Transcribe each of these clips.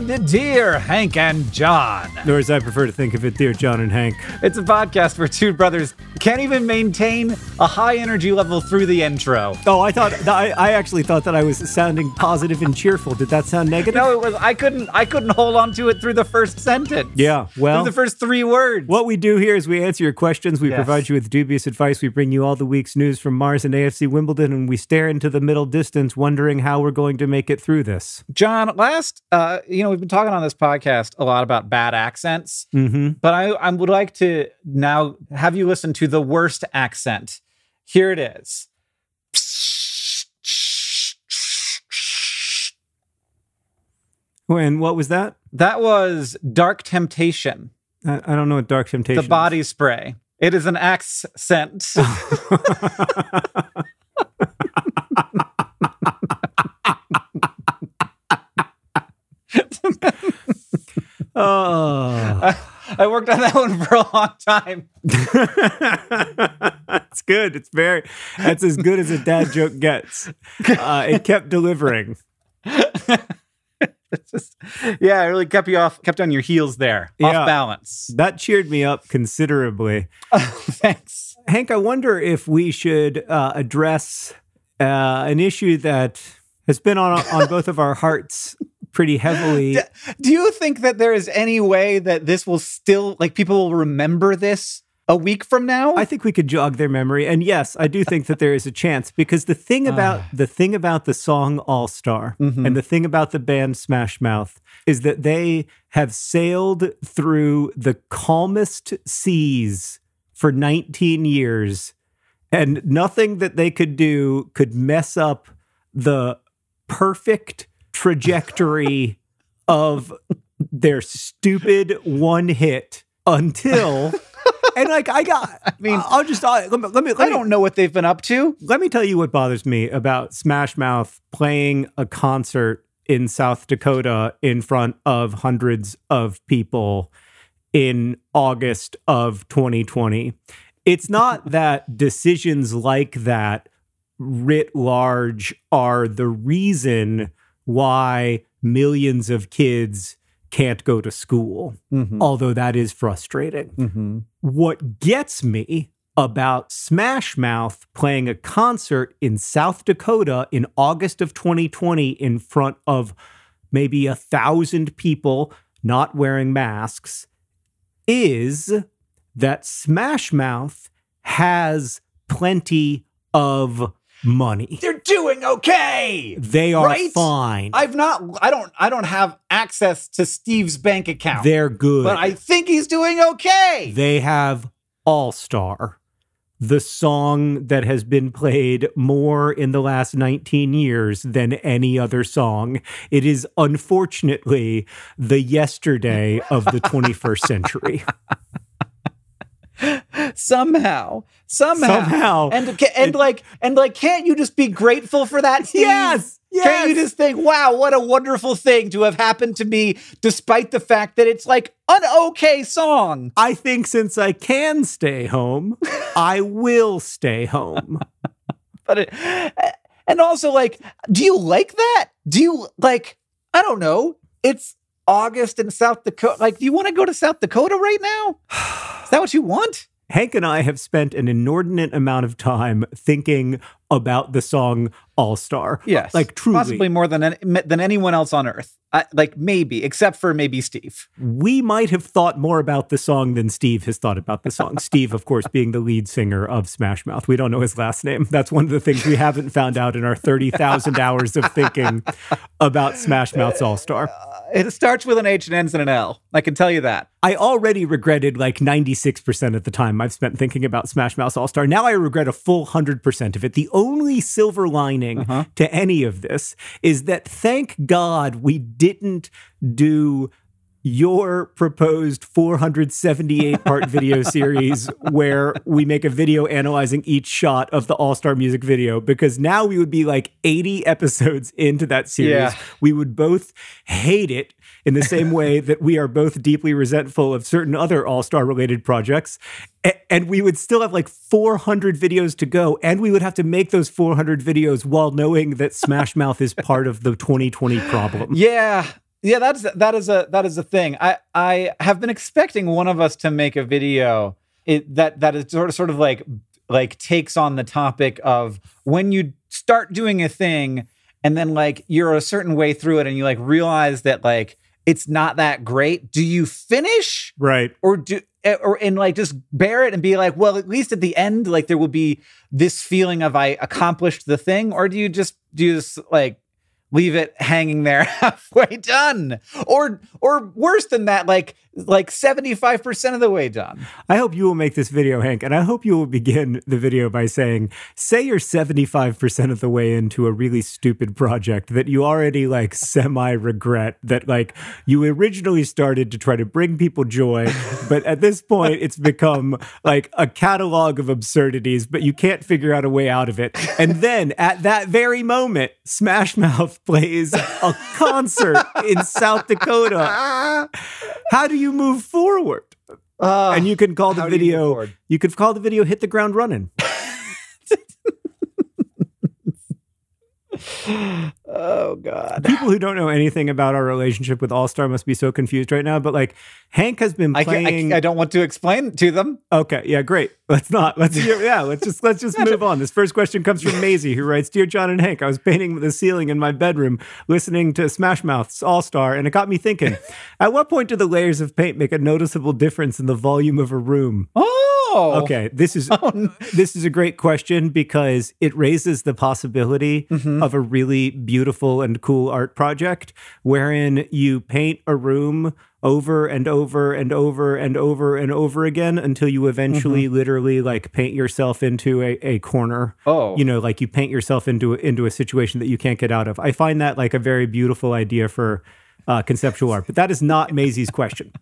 Dear Hank and John. Or as I prefer to think of it, Dear John and Hank. It's a podcast where two brothers can't even maintain a high energy level through the intro. Oh, I actually thought that I was sounding positive and cheerful. Did that sound negative? No, it was. I couldn't hold on to it through the first sentence. Yeah, well, through the first 3 words. What we do here is we answer your questions. We provide you with dubious advice. We bring you all the week's news from Mars and AFC Wimbledon, and we stare into the middle distance, wondering how we're going to make it through this. John, we've been talking on this podcast a lot about bad accents, but I would like to now have you listen to the worst accent. Here it is. And what was that? That was Dark Temptation. I don't know what Dark Temptation The body spray. It is an accent. I worked on that one for a long time. It's good. That's as good as a dad joke gets. It kept delivering. It really kept on your heels there, off balance. That cheered me up considerably. Thanks. Hank, I wonder if we should address an issue that has been on both of our hearts pretty heavily. Do you think that there is any way that this will still, people will remember this a week from now? I think we could jog their memory. And yes, I do think that there is a chance, because the thing about the song All Star and the thing about the band Smash Mouth is that they have sailed through the calmest seas for 19 years, and nothing that they could do could mess up the perfect trajectory of their stupid one hit until... And let me I don't know what they've been up to. Let me tell you what bothers me about Smash Mouth playing a concert in South Dakota in front of hundreds of people in August of 2020. It's not that decisions like that writ large are the reason why millions of kids can't go to school, although that is frustrating. What gets me about Smash Mouth playing a concert in South Dakota in August of 2020 in front of maybe 1,000 people not wearing masks is that Smash Mouth has plenty of money. They're doing okay. They are fine. I don't have access to Steve's bank account. They're good. But I think he's doing okay. They have All Star, the song that has been played more in the last 19 years than any other song. It is unfortunately the yesterday of the 21st century. Somehow. And can't you just be grateful for that, Steve? Yes. Can't you just think, wow, what a wonderful thing to have happened to me, despite the fact that it's an okay song? I think since I can stay home, I will stay home. And also, do you like that? Do you, I don't know, it's August in South Dakota. Do you want to go to South Dakota right now? Is that what you want? Hank and I have spent an inordinate amount of time thinking about the song All Star. Yes. Truly. Possibly more than anyone else on earth. Maybe, except for maybe Steve. We might have thought more about the song than Steve has thought about the song. Steve, of course, being the lead singer of Smash Mouth. We don't know his last name. That's one of the things we haven't found out in our 30,000 hours of thinking about Smash Mouth's All Star. It starts with an H and ends in an L. I can tell you that. I already regretted 96% of the time I've spent thinking about Smash Mouth's All Star. Now I regret a full 100% of it. The only silver lining to any of this is that, thank God, we didn't do your proposed 478-part video series where we make a video analyzing each shot of the All-Star music video, because now we would be 80 episodes into that series. Yeah. We would both hate it in the same way that we are both deeply resentful of certain other All-Star related projects. And we would still have 400 videos to go, and we would have to make those 400 videos while knowing that Smash Mouth is part of the 2020 problem. Yeah. Yeah, that is a thing. I have been expecting one of us to make a video that is sort of like takes on the topic of when you start doing a thing and then like you're a certain way through it and you like realize that like it's not that great. Do you finish? Right. Or like just bear it and be like, well, at least at the end, like there will be this feeling of I accomplished the thing, or do you just like leave it hanging there halfway done, or worse than that, like 75% of the way done? I hope you will make this video, Hank, and I hope you will begin the video by saying, say you're 75% of the way into a really stupid project that you already like semi-regret, that like you originally started to try to bring people joy, but at this point it's become like a catalog of absurdities, but you can't figure out a way out of it. And then at that very moment, Smash Mouth plays a concert in South Dakota. How do you move forward? And you can call the video. You could call the video "Hit the Ground Running." Oh God! People who don't know anything about our relationship with All Star must be so confused right now. But like, Hank has been playing. I don't want to explain to them. Okay, yeah, great. Let's just move on. This first question comes from Maisie, who writes, "Dear John and Hank, I was painting the ceiling in my bedroom, listening to Smash Mouth's All Star, and it got me thinking. At what point do the layers of paint make a noticeable difference in the volume of a room?" Okay, this is a great question because it raises the possibility of a really beautiful and cool art project wherein you paint a room over and over and over and over and over again until you eventually literally like paint yourself into a corner. You know, like you paint yourself into a situation that you can't get out of. I find that like a very beautiful idea for conceptual art, but that is not Maisie's question.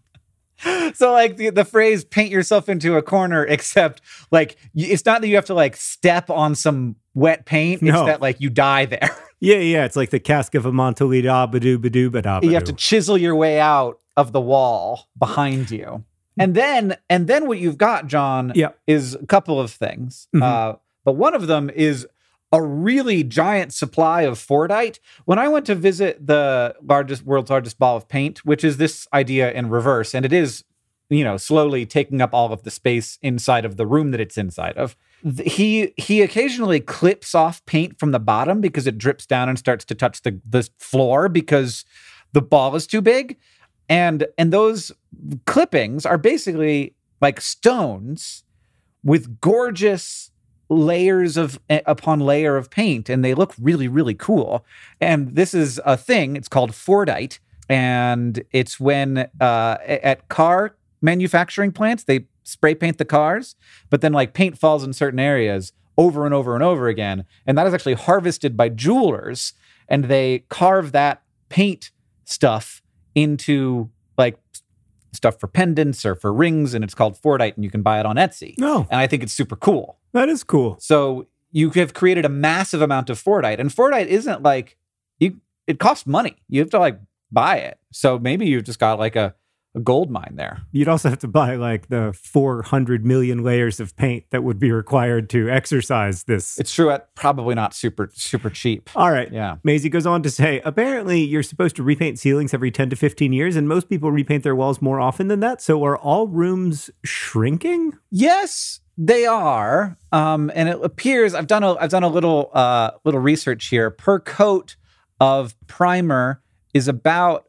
So like the phrase paint yourself into a corner, except like it's not that you have to like step on some wet paint. It's that like you die there. Yeah. It's like the cask of Amontillado badoo. You have to chisel your way out of the wall behind you. And then what you've got, John, is a couple of things. But one of them is a really giant supply of Fordite. When I went to visit the world's largest ball of paint, which is this idea in reverse, and it is, you know, slowly taking up all of the space inside of the room that it's inside of. He occasionally clips off paint from the bottom because it drips down and starts to touch the floor because the ball is too big. And those clippings are basically like stones with gorgeous layers upon layer of paint, and they look really, really cool. And this is a thing, it's called Fordite, and it's when at car manufacturing plants, they spray paint the cars, but then like paint falls in certain areas over and over and over again. And that is actually harvested by jewelers, and they carve that paint stuff into like stuff for pendants or for rings, and it's called Fordite, and you can buy it on Etsy. And I think it's super cool. That is cool. So you have created a massive amount of Fordite, and Fordite isn't like it costs money. You have to like buy it. So maybe you've just got like a gold mine there. You'd also have to buy like the 400 million layers of paint that would be required to exercise this. It's true. Probably not super cheap. All right. Yeah. Maisie goes on to say, apparently you're supposed to repaint ceilings every 10 to 15 years, and most people repaint their walls more often than that. So are all rooms shrinking? Yes, they are. And it appears I've done a little research here. Per coat of primer is about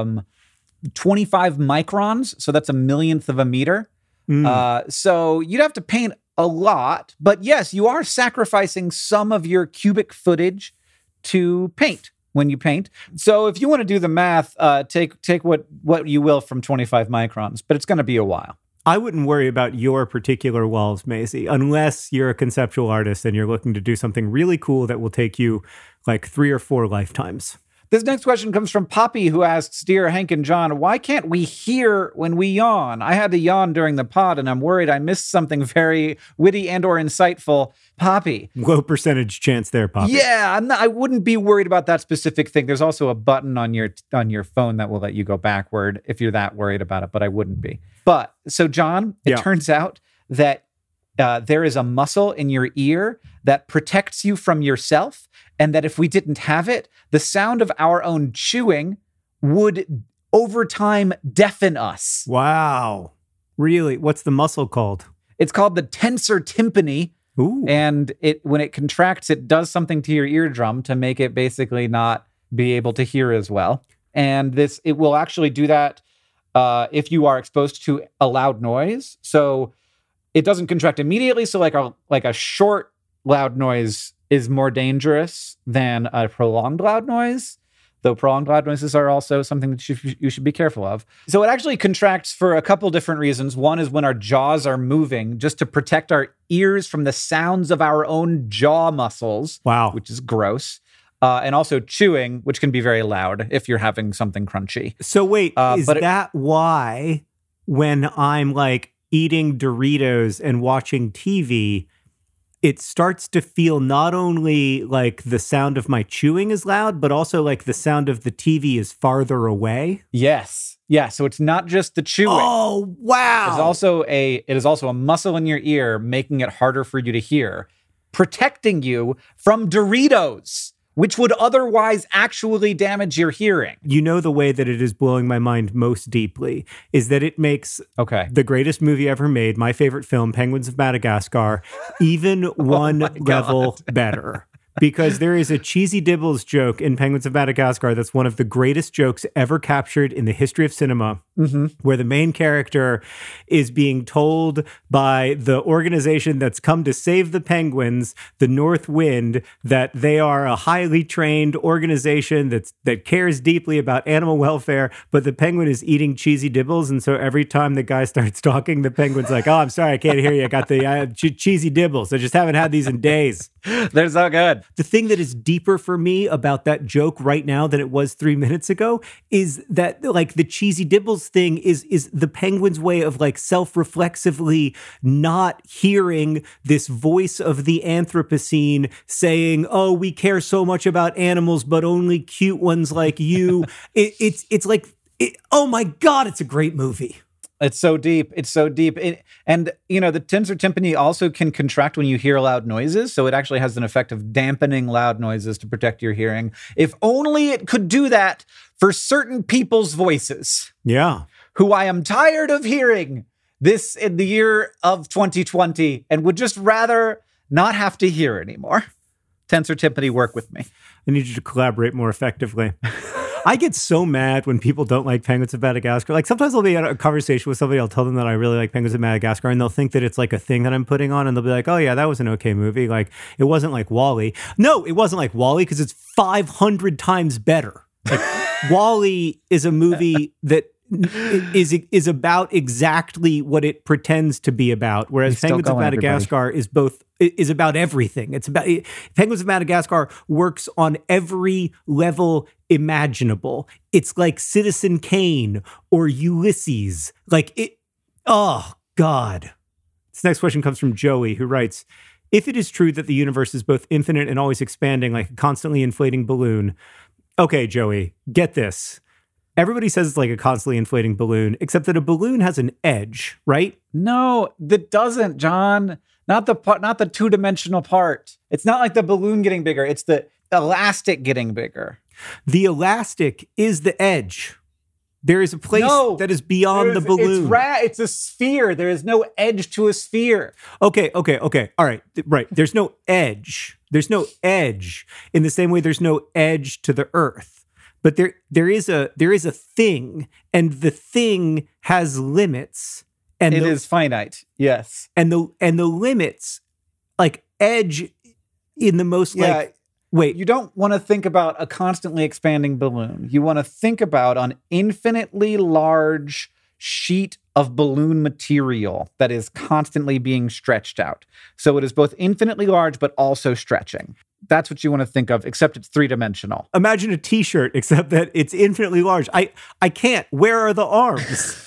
25 microns, so that's a millionth of a meter. So you'd have to paint a lot, but yes, you are sacrificing some of your cubic footage to paint when you paint. So if you want to do the math, take what you will from 25 microns, but it's going to be a while. I wouldn't worry about your particular walls, Maisie, unless you're a conceptual artist and you're looking to do something really cool that will take you like 3 or 4 lifetimes. This next question comes from Poppy, who asks, Dear Hank and John, why can't we hear when we yawn? I had to yawn during the pod, and I'm worried I missed something very witty and or insightful. Poppy. Low percentage chance there, Poppy. Yeah, I wouldn't be worried about that specific thing. There's also a button on your phone that will let you go backward if you're that worried about it, but I wouldn't be. But, so John, it turns out that there is a muscle in your ear that protects you from yourself, and that if we didn't have it, the sound of our own chewing would over time deafen us. Wow. Really? What's the muscle called? It's called the tensor tympani. Ooh. And when it contracts, it does something to your eardrum to make it basically not be able to hear as well. And it will actually do that if you are exposed to a loud noise. So it doesn't contract immediately. So like a short loud noise is more dangerous than a prolonged loud noise, though prolonged loud noises are also something that you should be careful of. So it actually contracts for a couple different reasons. One is when our jaws are moving, just to protect our ears from the sounds of our own jaw muscles. Wow. Which is gross. And also chewing, which can be very loud if you're having something crunchy. So wait, is that why when I'm like eating Doritos and watching TV, it starts to feel not only like the sound of my chewing is loud, but also like the sound of the TV is farther away? Yes. Yeah. So it's not just the chewing. Oh, wow. It is also a muscle in your ear, making it harder for you to hear, protecting you from Doritos, which would otherwise actually damage your hearing. You know, the way that it is blowing my mind most deeply is that it makes the greatest movie ever made, my favorite film, Penguins of Madagascar, even one level better. Because there is a Cheesy Dibbles joke in Penguins of Madagascar that's one of the greatest jokes ever captured in the history of cinema, where the main character is being told by the organization that's come to save the penguins, the North Wind, that they are a highly trained organization that cares deeply about animal welfare, but the penguin is eating Cheesy Dibbles, and so every time the guy starts talking, the penguin's like, "Oh, I'm sorry, I can't hear you. I got the Cheesy Dibbles. I just haven't had these in days." They're so good. The thing that is deeper for me about that joke right now than it was 3 minutes ago is that like the Cheesy Dibbles thing is the penguin's way of like self-reflexively not hearing this voice of the Anthropocene saying, "Oh, we care so much about animals, but only cute ones like you." It's like, oh my God, it's a great movie. It's so deep. It's so deep. And, you know, the tensor tympani also can contract when you hear loud noises. So it actually has an effect of dampening loud noises to protect your hearing. If only it could do that for certain people's voices. Yeah. Who I am tired of hearing this in the year of 2020 and would just rather not have to hear anymore. Tensor tympani, work with me. I need you to collaborate more effectively. I get so mad when people don't like Penguins of Madagascar. Like sometimes I'll be in a conversation with somebody, I'll tell them that I really like Penguins of Madagascar, and they'll think that it's like a thing that I'm putting on, and they'll be like, "Oh yeah, that was an okay movie. Like it wasn't like WALL-E." No, it wasn't like WALL-E because it's 500 times better. Like WALL-E is a movie that is about exactly what it pretends to be about, whereas Penguins of Madagascar is about everything. It's about Penguins of Madagascar works on every level imaginable. It's like Citizen Kane or Ulysses. Like it. Oh God. This next question comes from Joey, who writes, "If it is true that the universe is both infinite and always expanding like a constantly inflating balloon." Okay, Joey, get this. Everybody says it's like a constantly inflating balloon, except that a balloon has an edge, right? No, that doesn't, John. Not the two-dimensional part. It's not like the balloon getting bigger. It's the elastic getting bigger. The elastic is the edge. There is a place that is beyond the balloon. It's a sphere. There is no edge to a sphere. Okay. All right. Right. There's no edge. There's no edge in the same way there's no edge to the earth. But there is a thing, and the thing has limits, and it is finite. Yes, and the limits, like edge, in the most like. Wait, you don't want to think about a constantly expanding balloon. You want to think about an infinitely large sheet of balloon material that is constantly being stretched out. So it is both infinitely large, but also stretching. That's what you want to think of, except it's three-dimensional. Imagine a t-shirt, except that it's infinitely large. I can't. Where are the arms?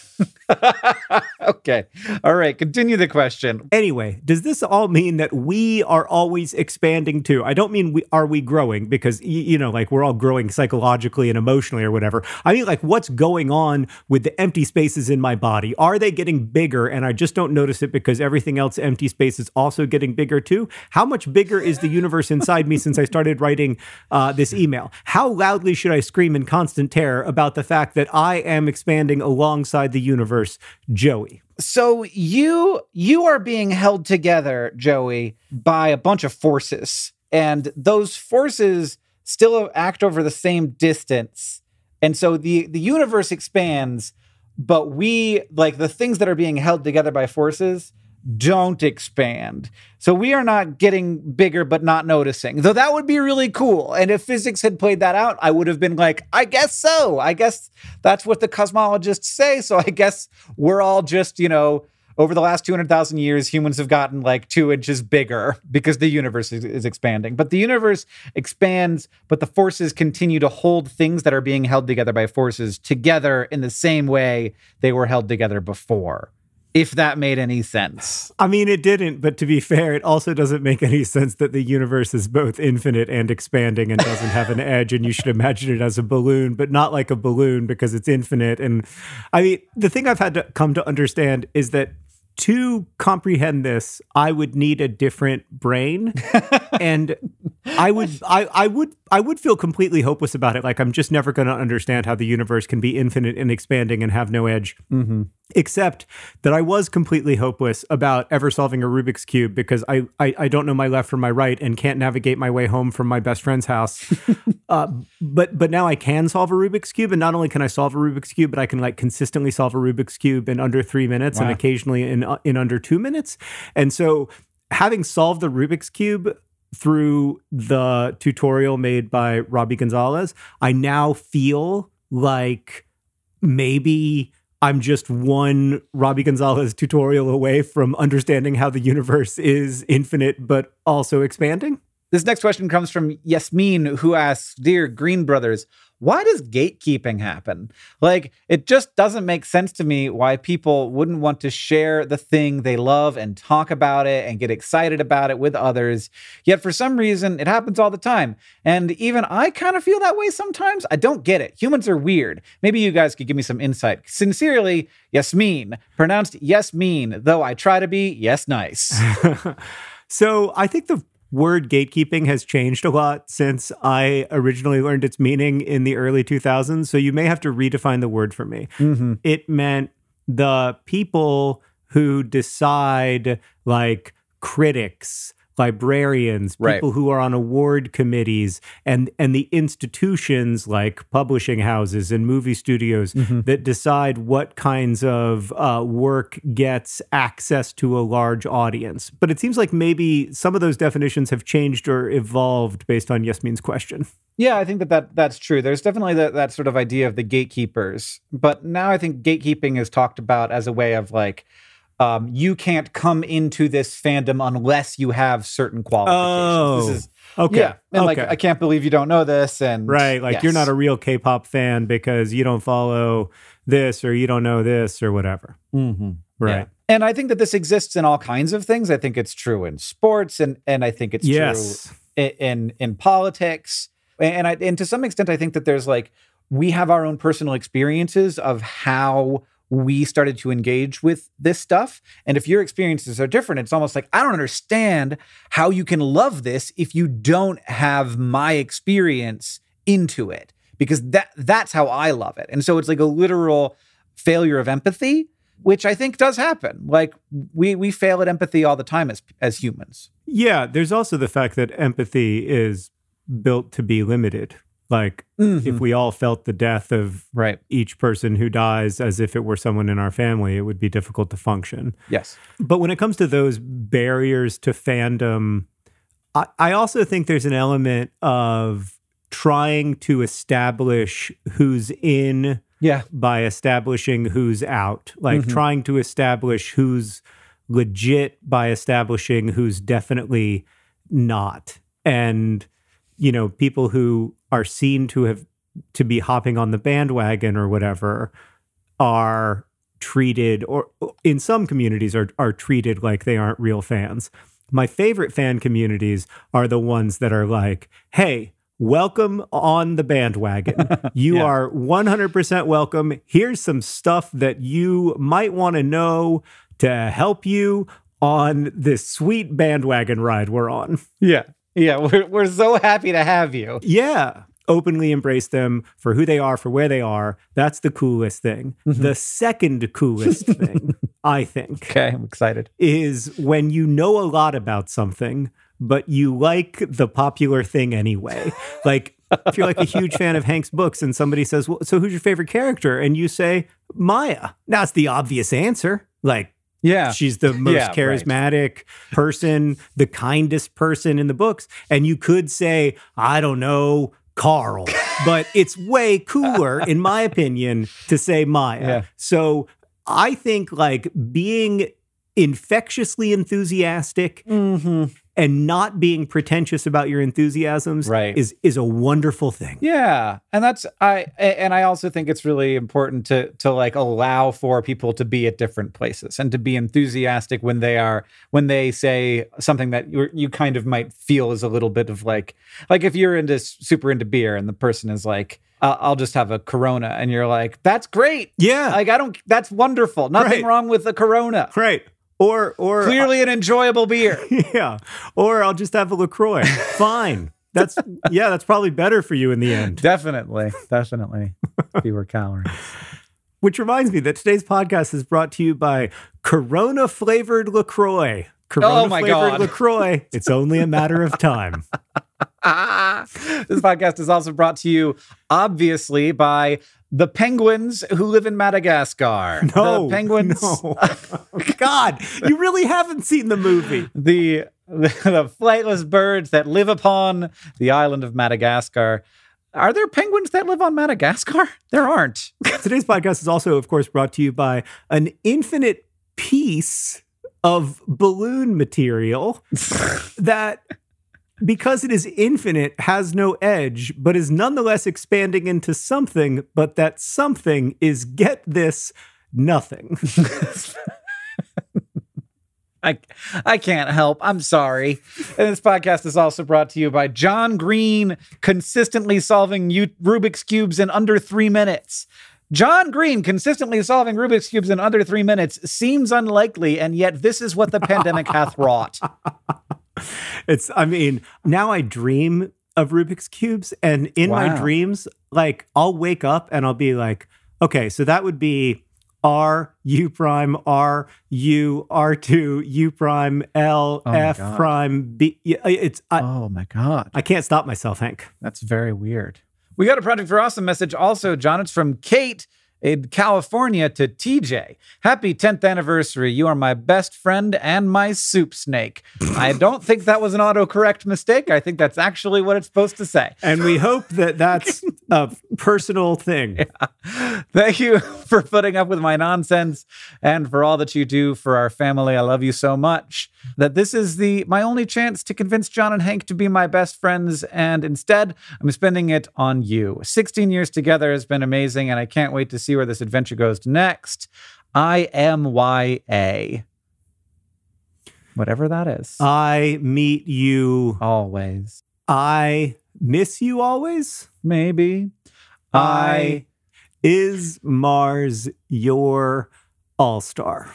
Okay. All right. Continue the question. Anyway, does this all mean that we are always expanding too? I don't mean are we growing because, like we're all growing psychologically and emotionally or whatever. I mean, like what's going on with the empty spaces in my body? Are they getting bigger and I just don't notice it because everything else empty space is also getting bigger too? How much bigger is the universe inside me since I started writing this email? How loudly should I scream in constant terror about the fact that I am expanding alongside the universe, Joey? So you are being held together, Joey, by a bunch of forces, and those forces still act over the same distance. And so the universe expands, but we, like the things that are being held together by forces, don't expand. So we are not getting bigger, but not noticing, though that would be really cool. And if physics had played that out, I would have been like, I guess so. I guess that's what the cosmologists say. So I guess we're all just, over the last 200,000 years, humans have gotten like 2 inches bigger because the universe is expanding. But the universe expands, but the forces continue to hold things that are being held together by forces together in the same way they were held together before. If that made any sense. I mean, it didn't, but to be fair, it also doesn't make any sense that the universe is both infinite and expanding and doesn't have an edge, and you should imagine it as a balloon, but not like a balloon because it's infinite. And I mean, the thing I've had to come to understand is that to comprehend this, I would need a different brain, and I would feel completely hopeless about it. Like I'm just never going to understand how the universe can be infinite and expanding and have no edge. Mm-hmm. Except that I was completely hopeless about ever solving a Rubik's Cube because I don't know my left from my right and can't navigate my way home from my best friend's house. But now I can solve a Rubik's Cube, and not only can I solve a Rubik's Cube, but I can like consistently solve a Rubik's Cube in under 3 minutes. Wow. And occasionally in under 2 minutes. And so having solved the Rubik's Cube through the tutorial made by Robbie Gonzalez, I now feel like maybe I'm just one Robbie Gonzalez tutorial away from understanding how the universe is infinite, but also expanding. This next question comes from Yasmin, who asks, Dear Green Brothers, why does gatekeeping happen? Like, it just doesn't make sense to me why people wouldn't want to share the thing they love and talk about it and get excited about it with others. Yet for some reason, it happens all the time. And even I kind of feel that way sometimes. I don't get it. Humans are weird. Maybe you guys could give me some insight. Sincerely, Yasmin. Pronounced Yasmin, though I try to be yes nice. So I think the word gatekeeping has changed a lot since I originally learned its meaning in the early 2000s. So you may have to redefine the word for me. Mm-hmm. It meant the people who decide, like critics, librarians, people who are on award committees, and the institutions like publishing houses and movie studios that decide what kinds of work gets access to a large audience. But it seems like maybe some of those definitions have changed or evolved based on Yasmin's question. Yeah, I think that's true. There's definitely that sort of idea of the gatekeepers. But now I think gatekeeping is talked about as a way of like, you can't come into this fandom unless you have certain qualifications. This is, okay. Yeah. And like, I can't believe you don't know this. And right. Like you're not a real K-pop fan because you don't follow this or you don't know this or whatever. Mm-hmm. Right. Yeah. And I think that this exists in all kinds of things. I think it's true in sports and I think it's true in politics. And to some extent, I think that there's like, we have our own personal experiences of how we started to engage with this stuff. And if your experiences are different, it's almost like, I don't understand how you can love this if you don't have my experience into it, because that's how I love it. And so it's like a literal failure of empathy, which I think does happen. Like we fail at empathy all the time as humans. Yeah. There's also the fact that empathy is built to be limited. Like if we all felt the death of each person who dies as if it were someone in our family, it would be difficult to function. Yes. But when it comes to those barriers to fandom, I also think there's an element of trying to establish who's in by establishing who's out. Like trying to establish who's legit by establishing who's definitely not. And, you know, people who are seen to be hopping on the bandwagon or whatever are treated, or in some communities are treated like they aren't real fans. My favorite fan communities are the ones that are like, hey, welcome on the bandwagon. You are 100% welcome. Here's some stuff that you might want to know to help you on this sweet bandwagon ride we're on. Yeah. We're so happy to have you. Yeah. Openly embrace them for who they are, for where they are. That's the coolest thing. Mm-hmm. The second coolest thing, I think, okay, I'm excited, is when you know a lot about something, but you like the popular thing anyway. Like, if you're like a huge fan of Hank's books and somebody says, well, so who's your favorite character? And you say, Maya. Now, it's the obvious answer. Like, yeah, she's the most charismatic person, the kindest person in the books. And you could say, I don't know, Carl, but it's way cooler, in my opinion, to say Maya. Yeah. So I think like being infectiously enthusiastic and not being pretentious about your enthusiasms is a wonderful thing. Yeah. And I also think it's really important to like allow for people to be at different places and to be enthusiastic when they say something that you kind of might feel is a little bit of like if you're super into beer and the person is like, I'll just have a Corona, and you're like, that's great. Yeah. Like that's wonderful. Nothing wrong with the Corona. Right. Or clearly an enjoyable beer. Yeah. Or I'll just have a LaCroix. Fine. That's probably better for you in the end. Definitely. Fewer calories. Which reminds me that today's podcast is brought to you by Corona flavored LaCroix. Corona flavored LaCroix. It's only a matter of time. This podcast is also brought to you, obviously, by the penguins who live in Madagascar. No, the penguins. No. God, you really haven't seen the movie. The flightless birds that live upon the island of Madagascar. Are there penguins that live on Madagascar? There aren't. Today's podcast is also, of course, brought to you by an infinite piece of balloon material that, because it is infinite, has no edge, but is nonetheless expanding into something, but that something is, get this, nothing. I can't help. I'm sorry. And this podcast is also brought to you by John Green, consistently solving Rubik's Cubes in under 3 minutes. John Green consistently solving Rubik's Cubes in under 3 minutes seems unlikely, and yet this is what the pandemic hath wrought. Now I dream of Rubik's Cubes, and in my dreams, like, I'll wake up and I'll be like, okay, so that would be R, U prime, R, U, R2, U prime, L, F prime, B. Oh my God. I can't stop myself, Hank. That's very weird. We got a Project for Awesome message also, John. It's from Kate in California to TJ. Happy 10th anniversary. You are my best friend and my soup snake. I don't think that was an autocorrect mistake. I think that's actually what it's supposed to say. And we hope that that's a personal thing. Yeah. Thank you for putting up with my nonsense and for all that you do for our family. I love you so much that this is my only chance to convince John and Hank to be my best friends. And instead, I'm spending it on you. 16 years together has been amazing, and I can't wait to see where this adventure goes next. IMYA. Whatever that is. I meet you always. I miss you always? Maybe. Is Mars your all-star?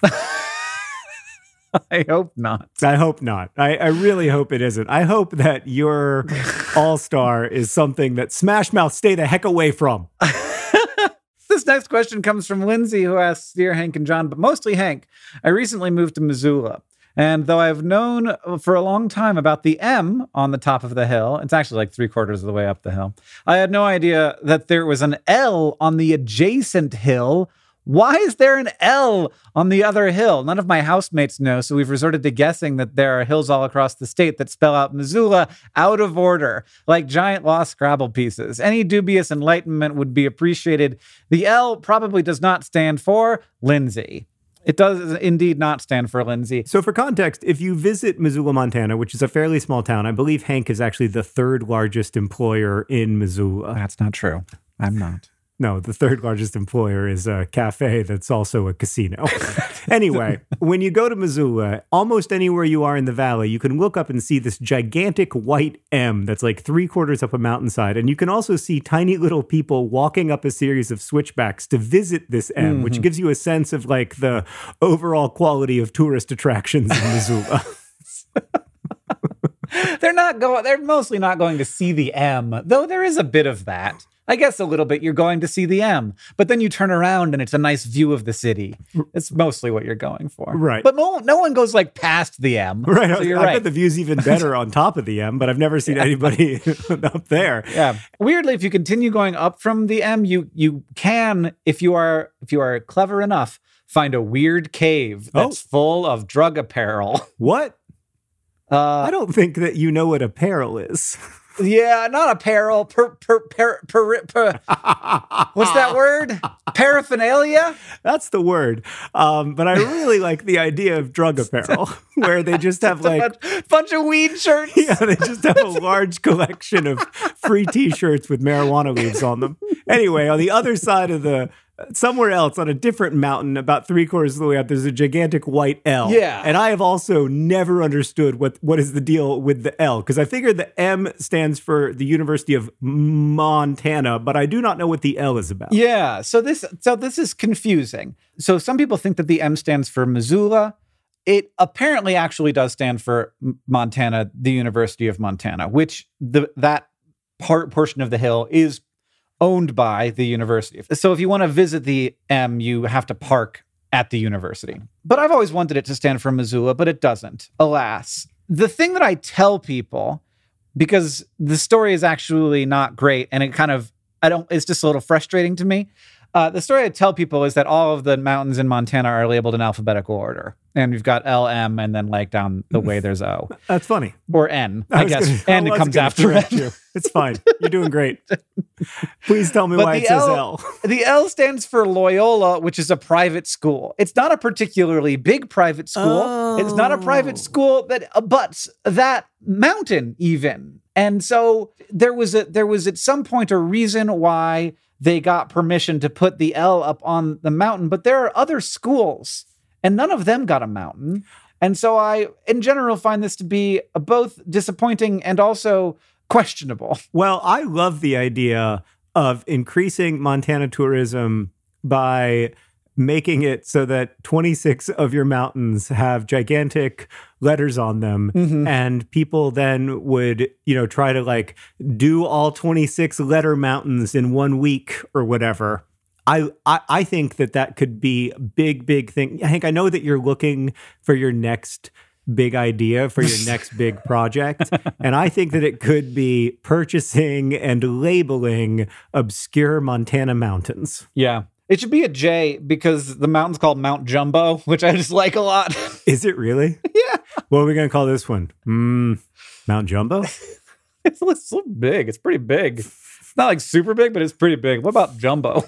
I hope not. I hope not. I really hope it isn't. I hope that your all-star is something that Smash Mouth stay the heck away from. This next question comes from Lindsay, who asks, Dear Hank and John, but mostly Hank, I recently moved to Missoula. And though I've known for a long time about the M on the top of the hill, it's actually like 3/4 of the way up the hill, I had no idea that there was an L on the adjacent hill. Why is there an L on the other hill? None of my housemates know, so we've resorted to guessing that there are hills all across the state that spell out Missoula out of order, like giant lost Scrabble pieces. Any dubious enlightenment would be appreciated. The L probably does not stand for Lindsay. It does indeed not stand for Lindsay. So for context, if you visit Missoula, Montana, which is a fairly small town, I believe Hank is actually the 3rd largest employer in Missoula. That's not true. I'm not. No, the third largest employer is a cafe that's also a casino. Anyway, when you go to Missoula, almost anywhere you are in the valley, you can look up and see this gigantic white M that's like 3/4 up a mountainside. And you can also see tiny little people walking up a series of switchbacks to visit this M, which gives you a sense of like the overall quality of tourist attractions in Missoula. They're mostly not going to see the M, though there is a bit of that. I guess a little bit you're going to see the M, but then you turn around and it's a nice view of the city. It's mostly what you're going for. Right. But no one goes like past the M. Right. So I bet the view's even better on top of the M, but I've never seen anybody up there. Yeah. Weirdly, if you continue going up from the M, you can, if you are clever enough, find a weird cave that's full of drug apparel. What? I don't think that you know what apparel is. Yeah, not apparel. What's that word? Paraphernalia? That's the word. But I really like the idea of drug apparel, where they just have like a bunch of weed shirts. Yeah, they just have a large collection of free T-shirts with marijuana leaves on them. Anyway, on the other side of somewhere else on a different mountain, about 3/4 of the way up, there's a gigantic white L. Yeah. And I have also never understood what is the deal with the L, because I figured the M stands for the University of Montana, but I do not know what the L is about. Yeah. So this is confusing. So some people think that the M stands for Missoula. It apparently actually does stand for Montana, the University of Montana, which that portion of the hill is owned by the university. So if you want to visit the M, you have to park at the university. But I've always wanted it to stand for Missoula, but it doesn't, alas. The thing that I tell people, because the story is actually not great, and it's just a little frustrating to me. The story I tell people is that all of the mountains in Montana are labeled in alphabetical order. And we've got L, M, and then like down the way there's O. That's funny. Or N, I guess. And it comes after it. It's fine. You're doing great. Please tell me why it says L. The L stands for Loyola, which is a private school. It's not a particularly big private school. Oh. It's not a private school that abuts that mountain even. And so there was at some point a reason why they got permission to put the L up on the mountain, but there are other schools and none of them got a mountain. And so I, in general, find this to be both disappointing and also questionable. Well, I love the idea of increasing Montana tourism by making it so that 26 of your mountains have gigantic letters on them. Mm-hmm. And people then would, try to like do all 26 letter mountains in 1 week or whatever. I think that could be a big thing. Hank, I know that you're looking for your next big idea for your next big project. And I think that it could be purchasing and labeling obscure Montana mountains. Yeah. It should be a J because the mountain's called Mount Jumbo, which I just like a lot. Is it really? Yeah. What are we going to call this one? Mount Jumbo? It's so big. It's pretty big. It's not like super big, but it's pretty big. What about Jumbo?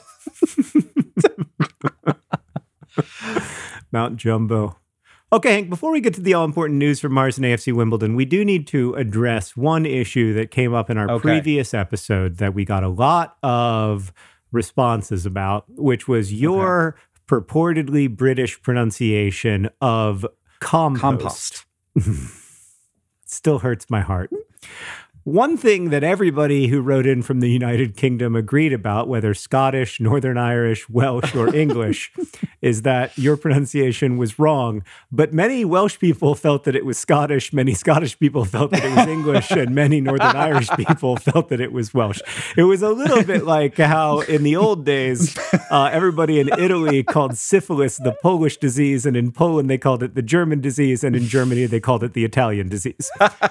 Mount Jumbo. Okay, Hank, before we get to the all-important news from Mars and AFC Wimbledon, we do need to address one issue that came up in our previous episode that we got a lot of responses about, which was your purportedly British pronunciation of compost. Still hurts my heart. One thing that everybody who wrote in from the United Kingdom agreed about, whether Scottish, Northern Irish, Welsh, or English, is that your pronunciation was wrong. But many Welsh people felt that it was Scottish, many Scottish people felt that it was English, and many Northern Irish people felt that it was Welsh. It was a little bit like how in the old days, everybody in Italy called syphilis the Polish disease, and in Poland they called it the German disease, and in Germany they called it the Italian disease.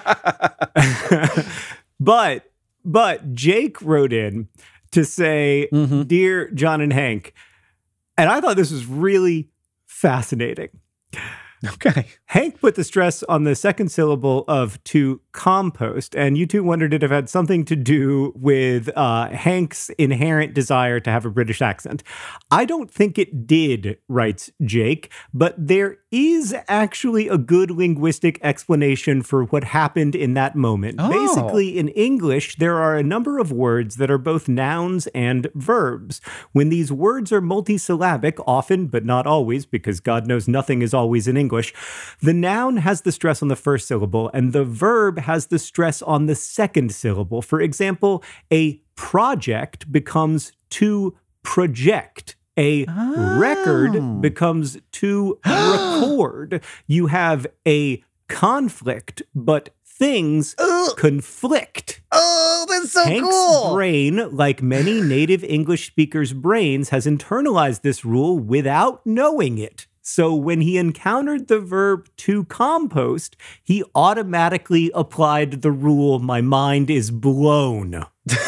But Jake wrote in to say, Dear John and Hank, and I thought this was really fascinating. Okay. Hank put the stress on the second syllable of to compost, and you two wondered if it had something to do with Hank's inherent desire to have a British accent. I don't think it did, writes Jake, but there is actually a good linguistic explanation for what happened in that moment. Oh. Basically, in English, there are a number of words that are both nouns and verbs. When these words are multisyllabic, often, but not always, because God knows nothing is always in English, the noun has the stress on the first syllable, and the verb has the stress on the second syllable. For example, a project becomes to project. A record becomes to record. You have a conflict, but things conflict. Oh, that's so Hank's cool. brain, like many native English speakers' brains, has internalized this rule without knowing it. So when he encountered the verb to compost, he automatically applied the rule, my mind is blown.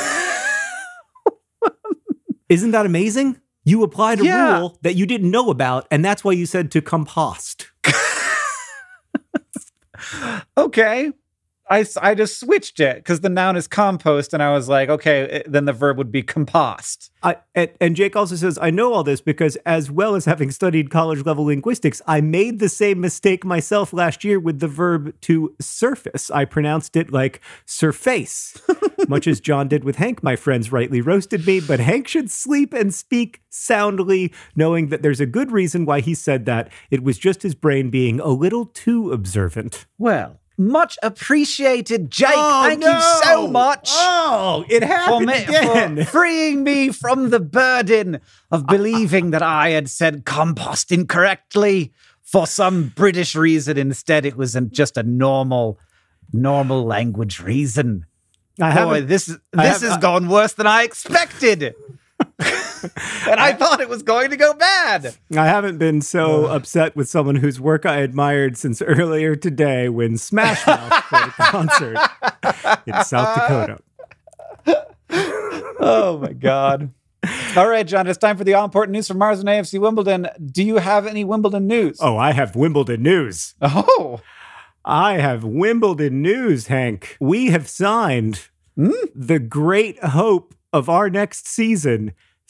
Isn't that amazing? You applied a rule that you didn't know about, and that's why you said to compost. Okay. I just switched it because the noun is compost, and I was like, okay, then the verb would be compost. And Jake also says, I know all this because as well as having studied college-level linguistics, I made the same mistake myself last year with the verb to surface. I pronounced it like surface, much as John did with Hank. My friends rightly roasted me, but Hank should sleep and speak soundly, knowing that there's a good reason why he said that. It was just his brain being a little too observant. Well, much appreciated, Jake. Thank you so much. Oh, it happened again. For freeing me from the burden of believing that I had said compost incorrectly for some British reason. Instead, it was just a normal language reason. This has gone worse than I expected. And I thought it was going to go bad. I haven't been so upset with someone whose work I admired since earlier today when Smash Mouth played a concert in South Dakota. Oh, my God. All right, John, it's time for the all-important news from Mars and AFC Wimbledon. Do you have any Wimbledon news? Oh, I have Wimbledon news. Oh. I have Wimbledon news, Hank. We have signed the great hope of our next season,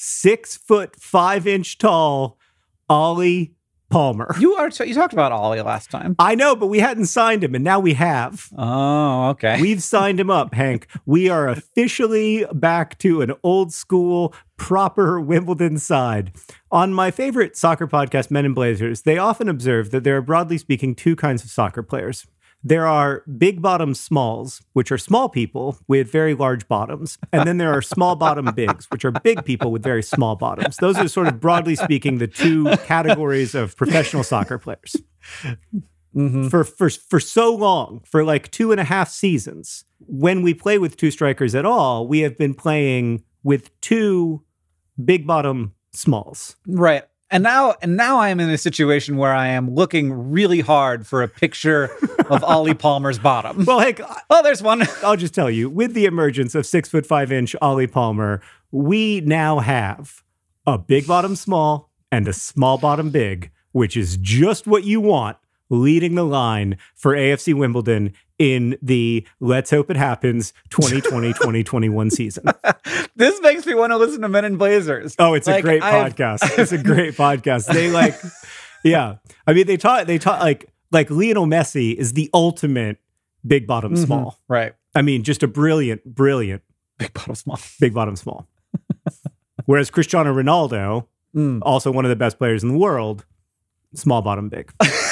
6'5" tall Ollie Palmer. You talked about Ollie last time. I know, but we hadn't signed him, and now we have. Oh, okay. We've signed him up, Hank. We are officially back to an old school, proper Wimbledon side. On my favorite soccer podcast, Men in Blazers, they often observe that there are, broadly speaking, two kinds of soccer players. There are big bottom smalls, which are small people with very large bottoms. And then there are small bottom bigs, which are big people with very small bottoms. Those are sort of, broadly speaking, the two categories of professional soccer players. Mm-hmm. For so long, for like 2.5 seasons, when we play with two strikers at all, we have been playing with two big bottom smalls. Right. And now I am in a situation where I am looking really hard for a picture of Ollie Palmer's bottom. Well, Hank, there's one. I'll just tell you, with the emergence of 6'5" Ollie Palmer, we now have a big bottom small and a small bottom big, which is just what you want leading the line for AFC Wimbledon in the Let's Hope It Happens 2020-2021 season. This makes me want to listen to Men in Blazers. Oh, it's a great podcast. It's a great podcast. They I mean, they taught like Lionel Messi is the ultimate big bottom small. Right. I mean, just a brilliant big bottom small. Whereas Cristiano Ronaldo, also one of the best players in the world, small bottom big.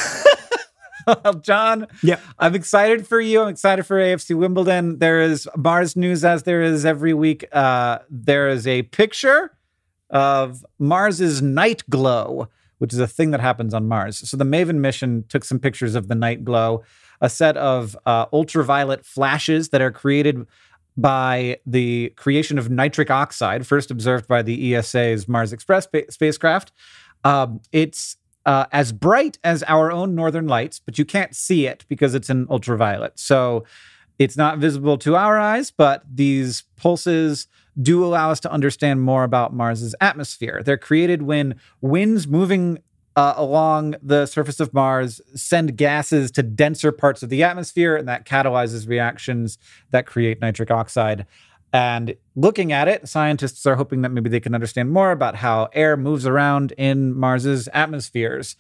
Well, John, I'm excited for you. I'm excited for AFC Wimbledon. There is Mars news, as there is every week. There is a picture of Mars's night glow, which is a thing that happens on Mars. So the Maven mission took some pictures of the night glow, a set of ultraviolet flashes that are created by the creation of nitric oxide, first observed by the ESA's Mars Express spacecraft. It's as bright as our own northern lights, but you can't see it because it's in ultraviolet. So it's not visible to our eyes, but these pulses do allow us to understand more about Mars's atmosphere. They're created when winds moving along the surface of Mars send gases to denser parts of the atmosphere, and that catalyzes reactions that create nitric oxide. And looking at it, scientists are hoping that maybe they can understand more about how air moves around in Mars's atmospheres.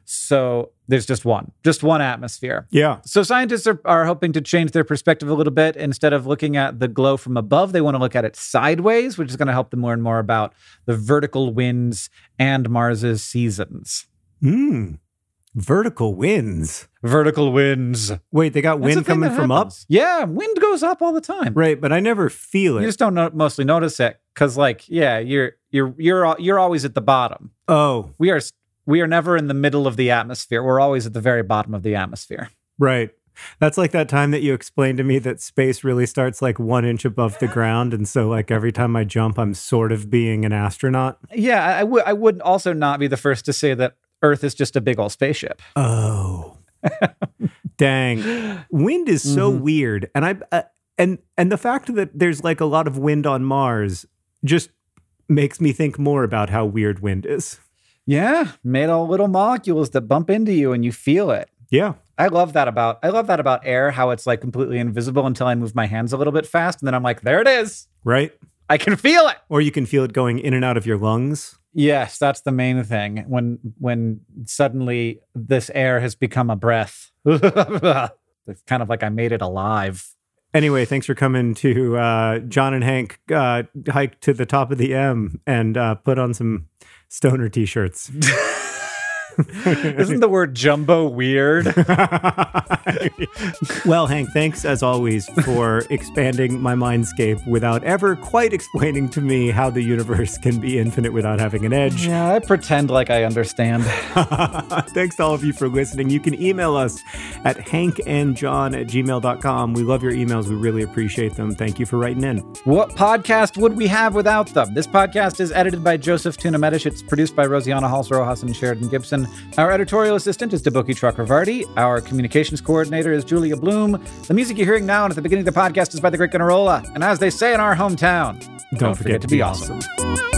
So there's just one atmosphere. Yeah. So scientists are hoping to change their perspective a little bit. Instead of looking at the glow from above, they want to look at it sideways, which is going to help them learn more about the vertical winds and Mars's seasons. Vertical winds. Vertical winds. Wait, they got wind coming from up? Yeah, wind goes up all the time. Right, but I never feel it. You just don't mostly notice it because, like, yeah, you're always at the bottom. Oh, we are never in the middle of the atmosphere. We're always at the very bottom of the atmosphere. Right. That's like that time that you explained to me that space really starts like 1 inch above the ground, and so like every time I jump, I'm sort of being an astronaut. Yeah, I would also not be the first to say that Earth is just a big old spaceship. Oh, dang! Wind is so weird, and and the fact that there's like a lot of wind on Mars just makes me think more about how weird wind is. Yeah, made of little molecules that bump into you and you feel it. Yeah, I love that about air. How it's like completely invisible until I move my hands a little bit fast, and then I'm like, there it is. Right. I can feel it. Or you can feel it going in and out of your lungs. Yes, that's the main thing. When suddenly this air has become a breath. It's kind of like I made it alive. Anyway, thanks for coming to John and Hank hike to the top of the M and put on some stoner t-shirts. Isn't the word jumbo weird? Well, Hank, thanks as always for expanding my mindscape without ever quite explaining to me how the universe can be infinite without having an edge. Yeah, I pretend like I understand. Thanks to all of you for listening. You can email us at hankandjohn@gmail.com. We love your emails. We really appreciate them. Thank you for writing in. What podcast would we have without them? This podcast is edited by Joseph Tuna-Medic. It's produced by Rosianna Halls-Rojas and Sheridan Gibson. Our editorial assistant is Deboki Chakravarti. Our communications coordinator is Julia Bloom. The music you're hearing now and at the beginning of the podcast is by the Great Gunnarolla. And as they say in our hometown, don't forget to be awesome.